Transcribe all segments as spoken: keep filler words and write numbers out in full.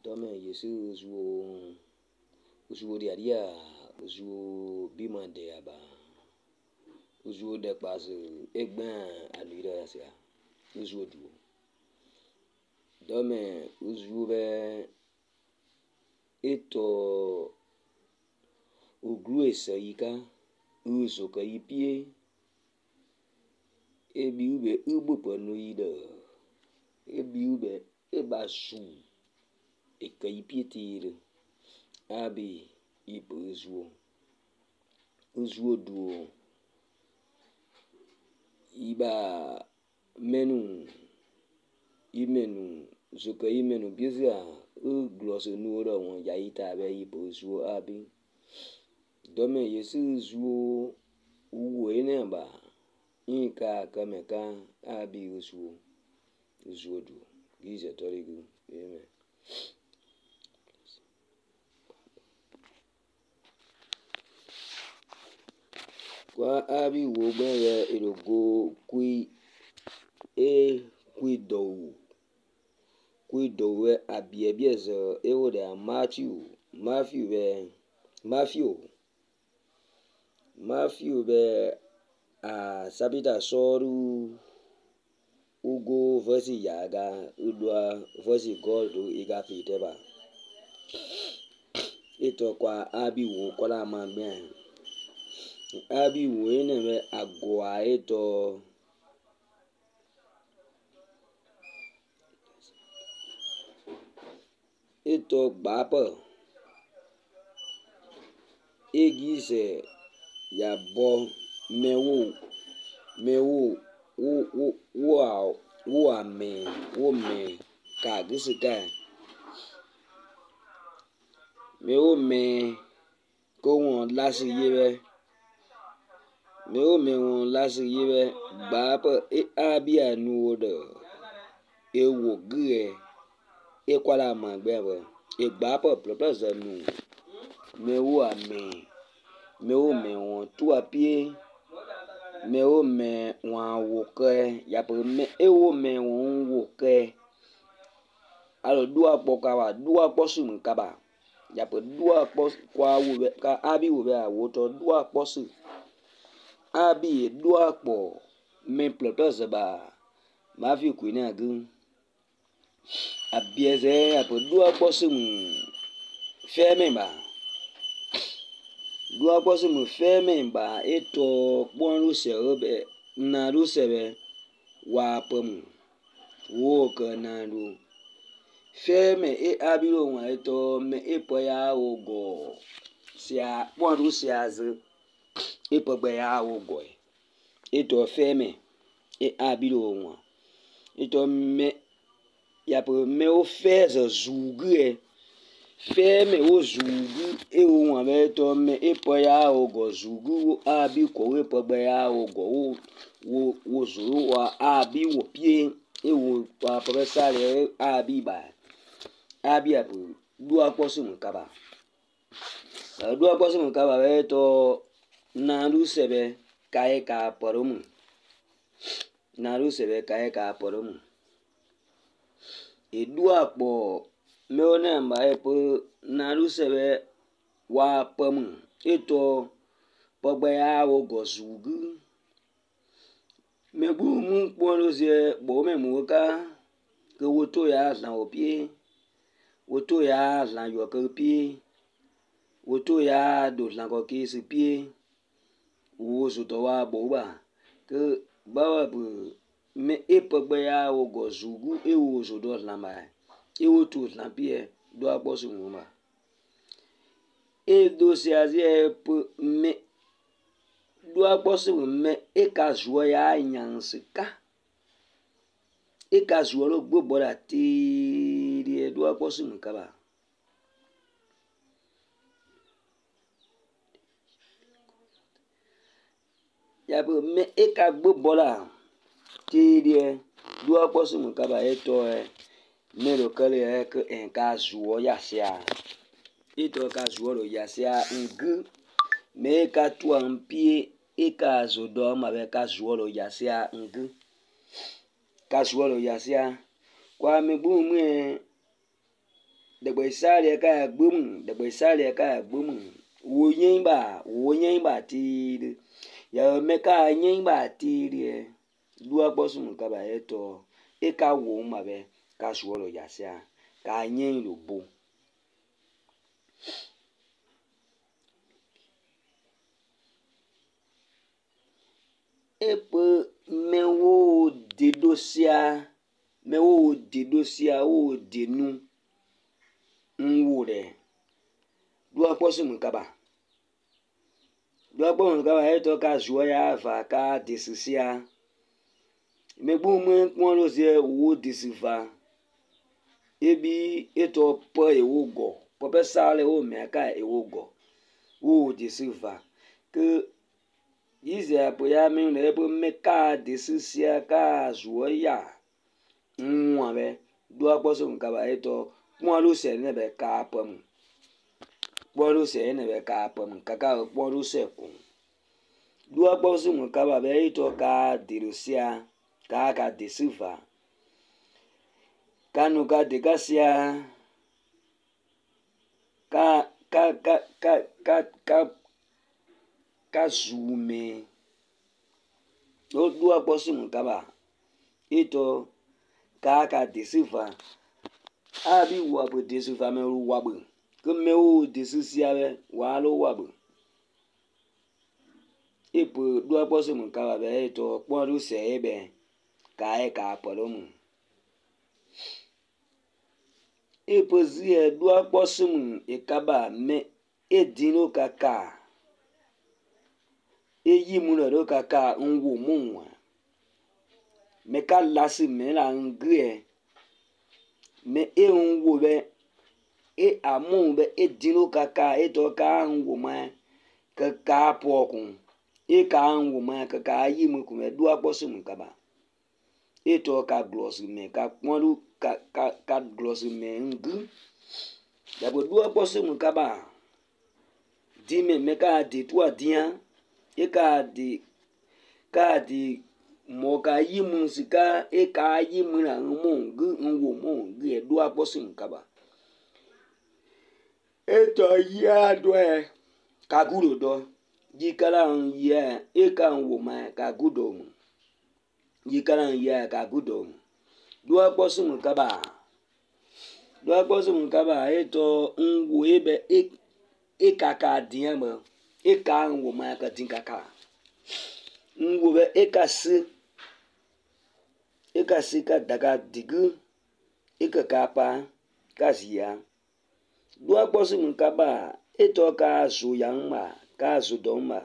Tome Yesu zuo zuo diaria zuo bimande aba zuo de pas egban alira sia zuo duo Tome zuo be eto oglu esaika uzo ka ipie ebi ube ubu panu ida ebi ube eba su eka ipie tire abi ipo zuo zuo duo iba menu imenu zoka imenu bizia u glose nuora won yaita be ipo zuo abi Dome Yesu zuo uwo ene ba inka kameka abi zuo zuo du gize torigu amen Kwa abi wo gbe erogo kui e kui do kui do we abie biezo ewo de Matthew Matthew be Matthew Matthew be a sabita soru ugo versi yaga udwa versi God iga piteba ito kwa abi wo kola magbe abi wo ene be agwa ito ito gbapa egize ya bo mewo mewo wo wo wo wo ame wo me ka gisika mewo me ko won lasi yebe mewo me won lasi yebe gbapa e abi anu odo ewo gre e kwala magbe ba e gbapa propre zanu mewo ame mewo me won tu apie mewo me won woke ya po me ewo me won woke alo dua poka wa dua posum kaba ya po dua pos kwa wo ka abi wo be awo to dua posu abi dua po me propre zaba ma fi kwini agun abieze ya po dua posum feme ba dua posum feme ba eto pon lu se obe na lu sebe wa pom wo ka na lu feme e abi lo won eto me epo ya ogo sia pon lu se azu epo gbe ya ogo eto feme e abi lo won eto me ya po me o fe zo zugu feme o zugu e o won be to me epo ya ogo zugu abi ko epo gbe ya ogo wo wo wo zuru wa abi wo pie e wo pa professor le abi ba abi abu dua posum kaba dua posum kaba be to na lu sebe kai ka porum na lu sebe kai ka porum e dua po me ona mba e po na lu sebe wa pom eto pogbe ya wo gozugu me bu mu pon lo se bo me mu ka ke wo to ya zan opie wo to ya zan yo ke pie wo to ya do zan ko ki si pie wo so to wa bo ba ke ba wa bu me e pogbe ya wo gozugu e wo so do zan ba e wo to zan pie do agbo su mu ma e do se azie po me do agbo su me e ka zuo ya nyansika e ka zuo lo gbogbo la ti ri do agbo su mu kaba ya po me e ka gbogbo la ti ri do agbo su mu kaba e to e me lo kale e ke en ka zuo ya sia ito ka zuo lo ya sia ngu me ka tu an pie e ka zo do ma be ka zuo lo ya sia ngu ka zuo lo ya sia kwa me bu mu e de gbe boy sale ka gbum da boy sale ka gbum wo yin ba wo yin ba ti ya me ka yin ba ti ri du agbo sun ka ba eto e ka wo ma be ka suoro ya sia ka yin lo bo epo mewo dedosia mewo dedosia o denu nwure du agbo sun ka ba du agbo sun ka ba eto ka zuo ya va ka desisia megbu mu kwon lo se wo desiva ebi eto po ewo go po be sale o me ka ewo go wo desiva ke yize apo ya mi le bo me ka desisia ka zuo ya nwa be du agbo sun ka ba eto kwon lo se ne be ka pom kwon lo se ne be ka pom ka ka kwon lo se kun du agbo sun ka ba be eto ka derosia ka ka desiva kanu ka degasia ka ka ka ka ka ka ka zume o du agbo sun ka ba eto ka ka desiva abi wa bo desiva me wa bo ke me o desisia be wa lo wa bo epo du agbo sun ka ba be eto pon lu se ebe ka e ka polo mu epo zie du agbo sun e ka ba me edino kaka eyi mu lo kaka nwo mu me ka lasi me la ngre me e nwo be e amu be edino kaka eto ka nwo ma kaka po kun e ka nwo ma kaka yi mu ku me du agbo sun ka ba eto ka gloss me ka ponu ka ka ka gloss me ngu da bo du agbo sun ka ba di me me ka di tu adia e ka di ka di mo ka yi mu sika e ka yi mu na mu ngu nwo mu ngu e du agbo sun ka ba eto ya do e ka guro do ji kala n ya e ka nwo ma ka gudo mu ji kala n ya ka gudo mu du agbo sun ka ba du agbo sun ka ba eto nwo ebe e e ka ka dia mo e ka nwo ma ka din ka ka nwo be e ka si e ka si ka daga digu e ka ka pa ka zia du agbo sun ka ba eto ka zu yang ma ka zu do ma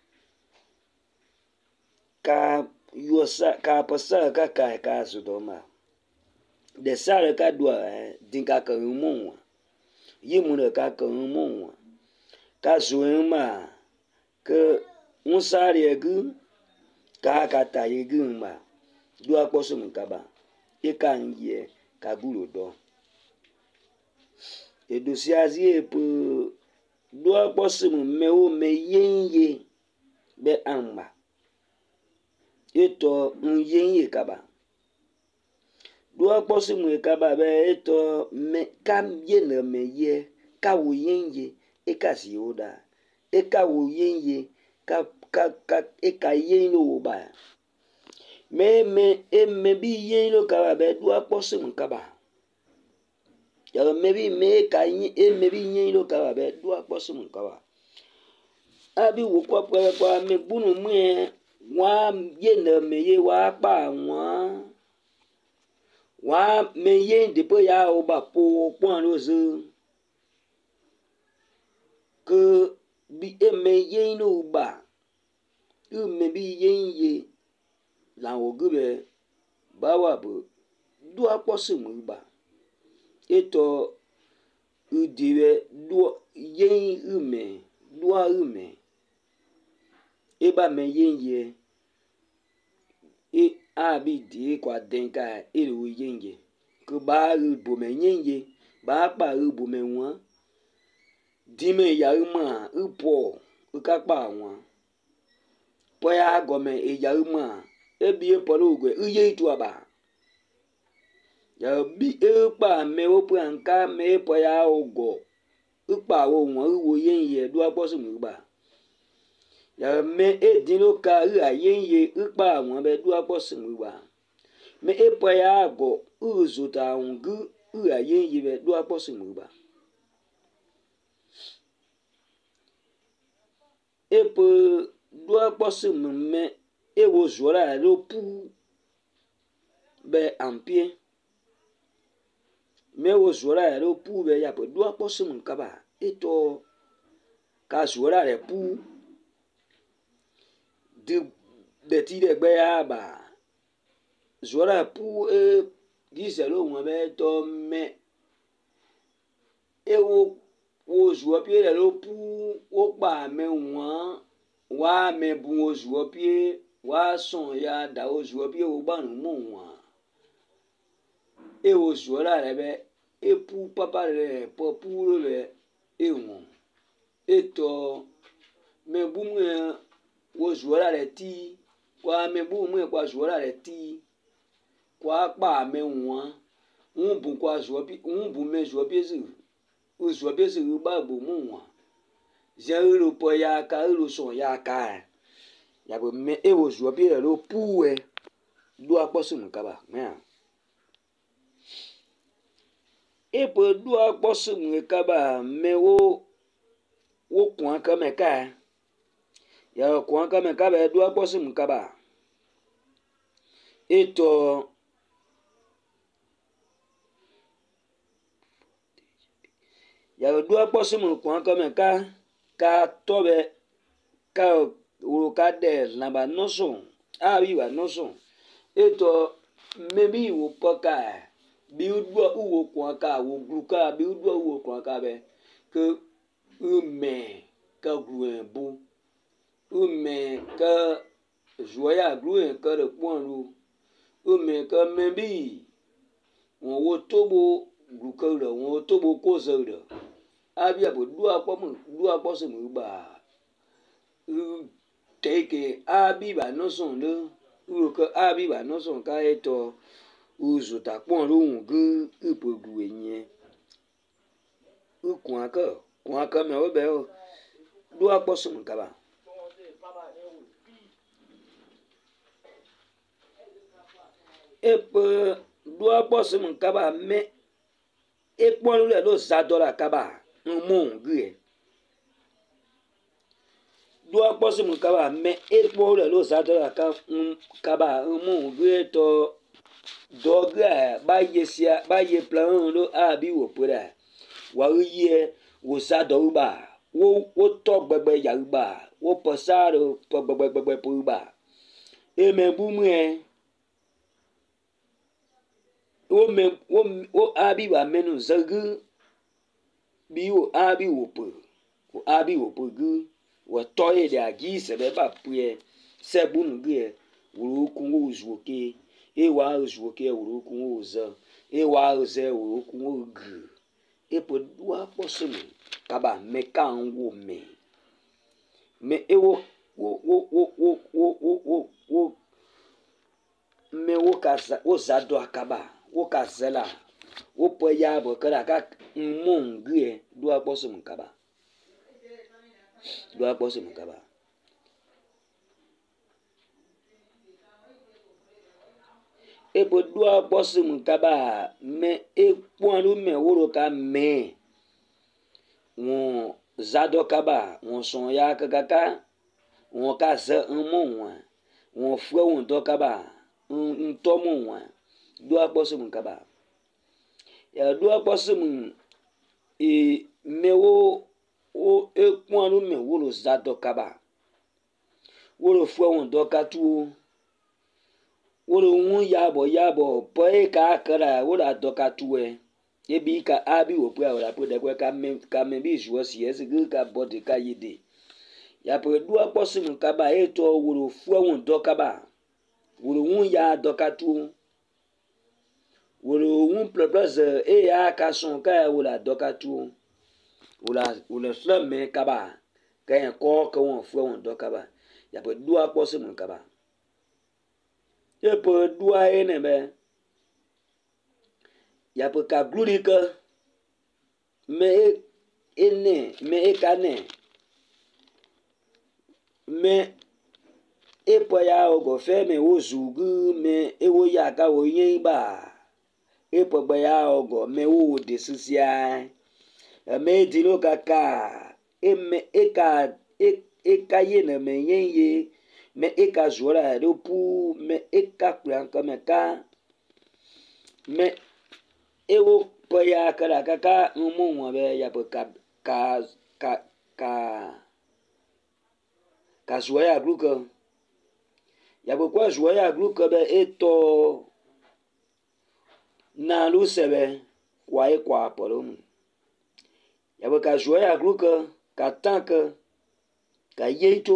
ka yosa ka pasa ka ka ka zu do ma de sare ka do din ka ka mu yi mu le ka ka mu ka zu ma ke un sare gu ka ka ta ye gu ma du agbo sun ka ba e ka nye ka guro do edosi epo du agbo sun me o me yenye be amba eto nyenye ka ba du agbo sun ka ba be eto me kam ye na me ye ka wo yenye e ka si oda e ka wo yenye ka ka ka e ka yen lo ba me me e me bi yen lo ka ba be du agbo sun ka ba ya me bi me ka e me bi yen lo ka ba be du agbo sun ka ba abi wo kwa kwa kwa me bunu mu e wa ye na me ye wa pa won wa me ye ndipo ya o ba po pon lo zo ke bi e me ye no ba u me bi ye ye la o gube ba wa bo du agbo sun ba eto u diwe du ye u me du a u me e ba me ye ye e a bi di kwa denka e ru ye ye ke ba ru bo me ye ye ba pa ru bo me won di me ya ru ma u po u ka pa won po ya go me e ya ru ma e bi e po lo gwe u ye tu aba ya bi e pa me wo pu anka me po ya ogo e pa wo won wo yen ye do akpo se mu ba ya me e din lo ka ri ayen ye e pa won be do akpo se mu ba me e po ya go u zo ta un gu ri ayen ye be do akpo se mu ba e po do akpo se mu me e wo zo ra lo pu be ampie me wo zora ya lo pu be ya po do akpo se mu kaba eto ka zora re pu de de ti de gbe ya ba zora pu e di se lo won be to me e wo wo zo pie le lo pu wo pa me won wa me bu wo zo pie wa son ya da wo zo pie wo ba nu mo won e wo zora re be e pu papa re po pu re e won eto me bu mu wo zora re ti kwa me bu mu kwa zora re ti kwa pa me won un bu kwa zo pi un bu me zo pi zu u zo pi zu ba bu mu won je ro po ya ka ro so ya ka ya bo me e wo zo pi re lo pu e do akpo su mu ka ba me e po do akpo su mu ka ba me wo wo kun ka me ka ya kun ka me ka be do akpo su mu ka ba eto ya do akpo su mu kun ka me ka ka to be ka wo ka de la ba no so a bi wa no so eto me bi wo po ka bi u do u wo kun ka wo gru ka bi u do u wo kun ka be ke u me ka gru en bu u me ka joya gru en ka de pon lu u me ka me bi won wo to bo gru ka ro won wo to bo ko zo ro a bi abo do akpo mu do akpo se mu ba u teke a bi ba no so lo u ko a bi ba no so ka eto u zo ta pon lu un gu u po gru yen u kun ka kun ka me o be o do akpo se mu ka ba e po do akpo se mu ka ba me e pon lu le lo za do la ka ba mu gu e do akpo se mu ka ba me e pon lu le lo za do la ka ka ba mu gu e to do ga ba ye sia ba ye plan lo a bi wo po da wa ye wo za do ba wo wo to gbegbe ya ba wo po sa ro po gbegbe gbegbe po ba e me bu mu e wo me wo wo a bi ba menu zagu bi wo a bi wo po wo a bi wo po gu wo to e de agi se be ba pu e se bu nu gu e wo ku wo zu ke e wa zu ke wo ku wo zo e wa ze wo ku wo gu e po do akpo se mu ka ba me ka n wo me me e wo wo wo wo wo wo wo wo me wo ka za wo za do akaba wo ka zela wo po ya bo ka ka mu ngu e do akpo se mu ka ba do akpo se mu ka ba e po do akpo se mu ka ba me e pon lu me wo ro ka me won za do ka ba won son ya ka ka ka won ka ze un mo won won fwe won do ka ba un to mo won do akpo se mu ka ba ya do akpo se mu e me wo o e pon lu me wo ro za do ka ba wo ro fwe won do ka tu wo ro won ya bo ya bo po e ka kara wo la do ka tu e e bi ka a bi wo po la po de ka me ka me bi jo si e se ka bo de ka yede ya po do akpo se mu ka ba e to wo ro fwe won do ka ba wo ro won ya do ka tu wo ro won purpose e ya ka son ka wo la do ka tu wo la wo le fle me ka ba ka en ko ka won fwe won do ka ba ya po do akpo se mu ka ba e po do a e ne be ya pe ka gluri ke me ene me ekane me epo ya ogo fe me wo zugu me ewo ya ka wo yin ba epo gbe ya ogo me wo de sisia me dino kaka eme eka eka ye ne me yin ye me eka zora do pu me eka kran ka me ka me ewo po ya kara kaka umu wa be ya pe ka ka ka ka ka zuwa ya gluko ya pe kwa zuwa ya gluko be eto na lu sebe kwa e kwa polum ya pe ka zuwa ya gluko ka tanke ka yeito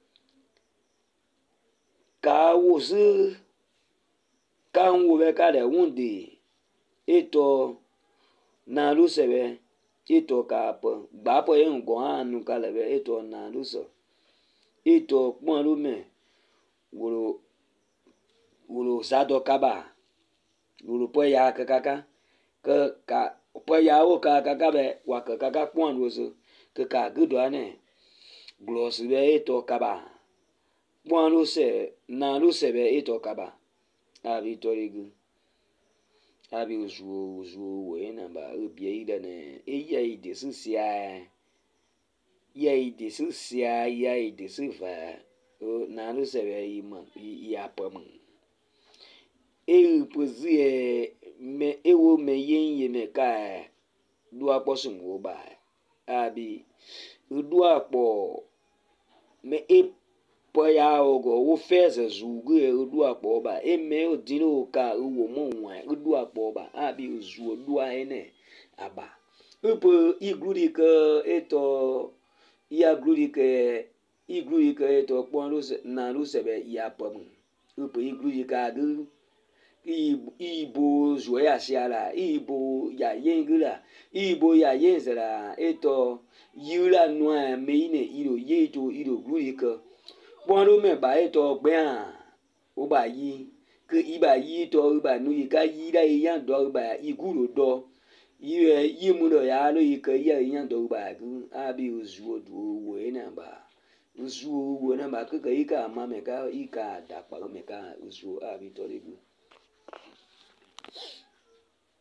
ka wuzu ka nwo be ka de wundi eto na lu sebe eto ka po gba po ye ngo anu ka le be eto na lu so eto pon lu me woro woro sado kaba woro po ya ka kaka ke ka po ya wo ka kaka be wa ka kaka pon lu so ke ka gudo ane glos be eto kaba pon lu se na lu sebe eto kaba abi torigu abi uzu uzu we na ba obi ide ne eya ide susia ya ide susia ya ide sufa o na lu sebe ima ya pam e pozie me ewo me yen ye me ka du aposun wo ba abi du apo me e po ya ogo wo feze zugu e du apo ba e me odino ka wo mo nwa du apo ba abi zu du ene aba upo igluri ke eto ya gluri ke igluri ke eto pon lu na lu sebe ya pam upo igluri ka gu ibo zo ya siara ibo ya yengula ibo ya yenzera eto yura noa me ine iro yeto iro gluri ke pọ́nrú mẹ́ba ètò ọgbẹ́ hàn ó bá yí kí ibà yí tọ́ ibà nu yìí ká yí dá yìí yàn dọ́ ibà igúrò dọ́ yí ẹ yí mu dọ̀ yà á ló yìí kẹ́ yí ẹ yàn dọ́ ibà gún àbí ozu odò owó ẹ̀ nà bà ozu owó nà bà kékeré yìí ká má mẹ́ká yìí ká dàpọ̀ mẹ́ká ozu àbí tọ́lẹ́gùn.